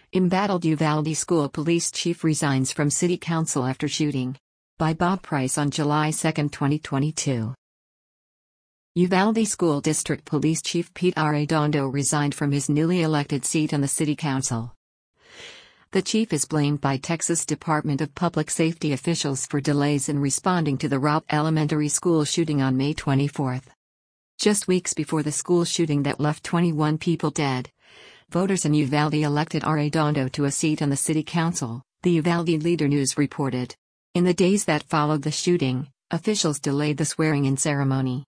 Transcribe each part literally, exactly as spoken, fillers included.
Embattled Uvalde School Police Chief resigns from City Council after shooting. By Bob Price on July second, twenty twenty-two. Uvalde School District Police Chief Pete Arredondo resigned from his newly elected seat on the City Council. The chief is blamed by Texas Department of Public Safety officials for delays in responding to the Robb Elementary School shooting on May twenty-fourth. Just weeks before the school shooting that left twenty-one people dead, voters in Uvalde elected Arredondo to a seat on the City Council, the Uvalde Leader News reported. In the days that followed the shooting, officials delayed the swearing-in ceremony.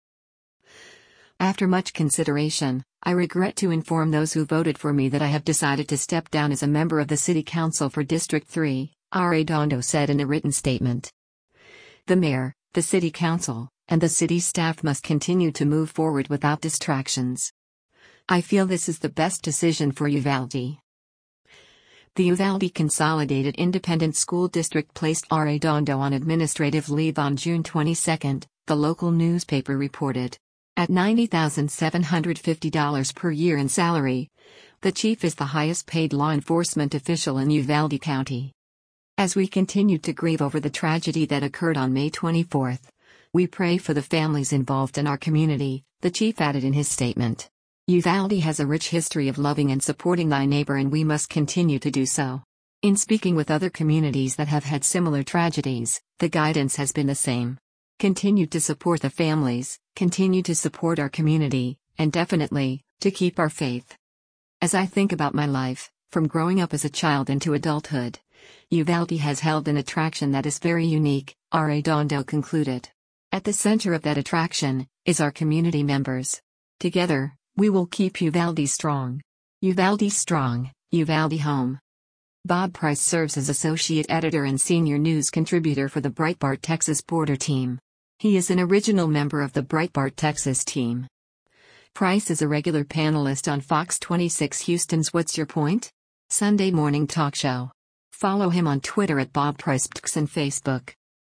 After much consideration, I regret to inform those who voted for me that I have decided to step down as a member of the City Council for District three, Arredondo said in a written statement. The mayor, the City Council, and the city staff must continue to move forward without distractions. I feel this is the best decision for Uvalde. The Uvalde Consolidated Independent School District placed Arredondo on administrative leave on June twenty-second, the local newspaper reported. At ninety thousand seven hundred fifty dollars per year in salary, the chief is the highest paid law enforcement official in Uvalde County. As we continue to grieve over the tragedy that occurred on May twenty-fourth, we pray for the families involved in our community, the chief added in his statement. Uvalde has a rich history of loving and supporting thy neighbor, and we must continue to do so. In speaking with other communities that have had similar tragedies, the guidance has been the same. Continue to support the families, continue to support our community, and definitely, to keep our faith. As I think about my life, from growing up as a child into adulthood, Uvalde has held an attraction that is very unique, Arredondo concluded. At the center of that attraction is our community members. Together, we will keep Uvalde strong. Uvalde strong, Uvalde home. Bob Price serves as associate editor and senior news contributor for the Breitbart Texas Border Team. He is an original member of the Breitbart Texas team. Price is a regular panelist on Fox twenty-six Houston's What's Your Point? Sunday morning talk show. Follow him on Twitter at Bob Price and Facebook.